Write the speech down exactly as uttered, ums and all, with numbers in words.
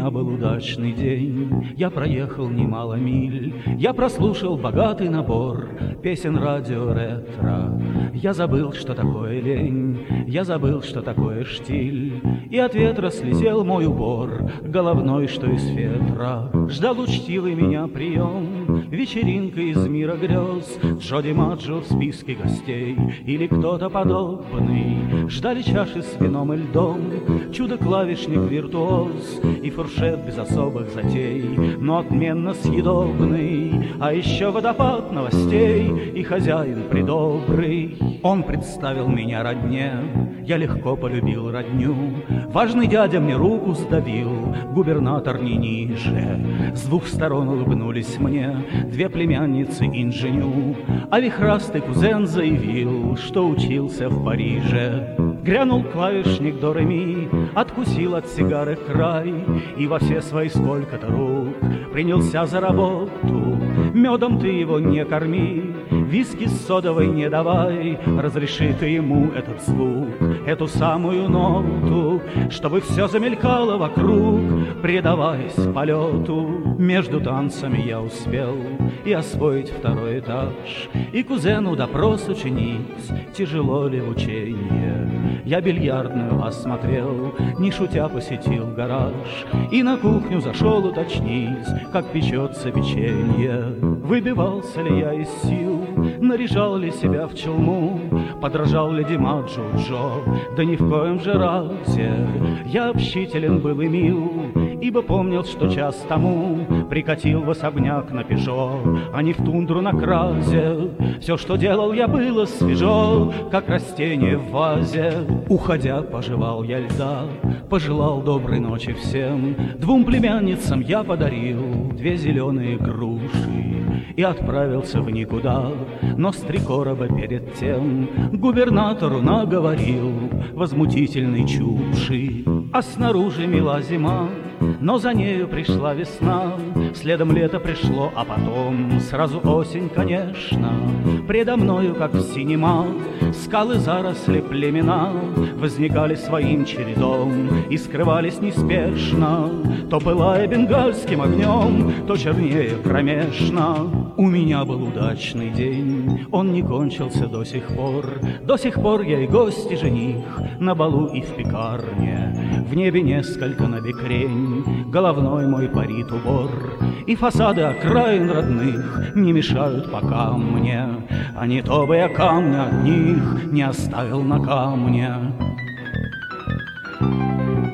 меня был удачный день, я проехал немало миль, я прослушал богатый набор песен радио ретро. Я забыл, что такое лень, я забыл, что такое штиль, и от ветра слетел мой убор, головной, что из фетра. Ждал учтивый меня прием, вечеринка из мира грез, Джо Маджо в списке гостей или кто-то подобный. Ждали чаши с вином и льдом, чудо-клавишник-виртуоз и фуршет без особых затей, но отменно съедобный. А еще водопад новостей и хозяин придобрый. Он представил меня родне, я легко полюбил родню. Важный дядя мне руку сдавил, губернатор не ниже. С двух сторон улыбнулись мне две племянницы инженю, а вихрастый кузен заявил, что учился в Париже. Грянул клавишник до ре ми, откусил от сигары край и во все свои сколько-то рук принялся за работу. Медом ты его не корми, виски с содовой не давай, разреши ты ему этот звук, эту самую ноту, чтобы все замелькало вокруг, предаваясь полету. Между танцами я успел и освоить второй этаж, и кузену допрос учениц, тяжело ли учение. Я бильярдную осмотрел, не шутя посетил гараж, и на кухню зашел уточнить, как печется печенье. Выбивался ли я из сил, наряжал ли себя в челму, подражал ли Димаджо Джо, да ни в коем же разе. Я общителен был и мил, ибо помнил, что час тому прикатил в особняк на Пежо, а не в тундру на кразе. Все, что делал я, было свежо, как растение в вазе. Уходя, пожевал я льда, пожелал доброй ночи всем. Двум племянницам я подарил две зеленые груши и отправился в никуда, но с три короба перед тем губернатору наговорил возмутительной чуши. А снаружи мила зима, но за нею пришла весна, следом лето пришло, а потом сразу осень, конечно. Предо мною, как в синема, скалы, заросли, племена возникали своим чередом и скрывались неспешно, то пылая бенгальским огнем, то чернее кромешно. У меня был удачный день, он не кончился до сих пор. До сих пор я и гость, и жених на балу и в пекарне. В небе несколько набекрень, головной мой парит убор, и фасады окраин родных не мешают пока мне, а не то бы я камня от них не оставил на камне.